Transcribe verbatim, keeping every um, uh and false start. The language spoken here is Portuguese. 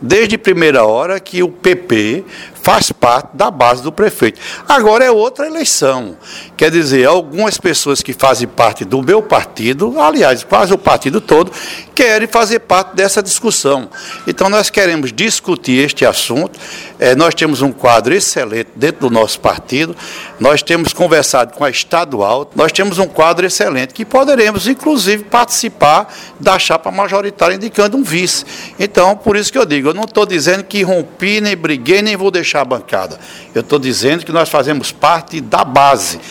desde primeira hora que o P P faz parte da base do prefeito. Agora é outra eleição. Quer dizer, algumas pessoas que fazem parte do meu partido, aliás, quase o partido todo, querem fazer parte dessa discussão. Então, nós queremos discutir este assunto. É, nós temos um quadro excelente dentro do nosso partido, nós temos conversado com a estadual, nós temos um quadro excelente que poderemos, inclusive, participar da chapa majoritária indicando um vice. Então, por isso que eu digo, eu não estou dizendo que rompi, nem briguei, nem vou deixar a bancada. Eu estou dizendo que nós fazemos parte da base.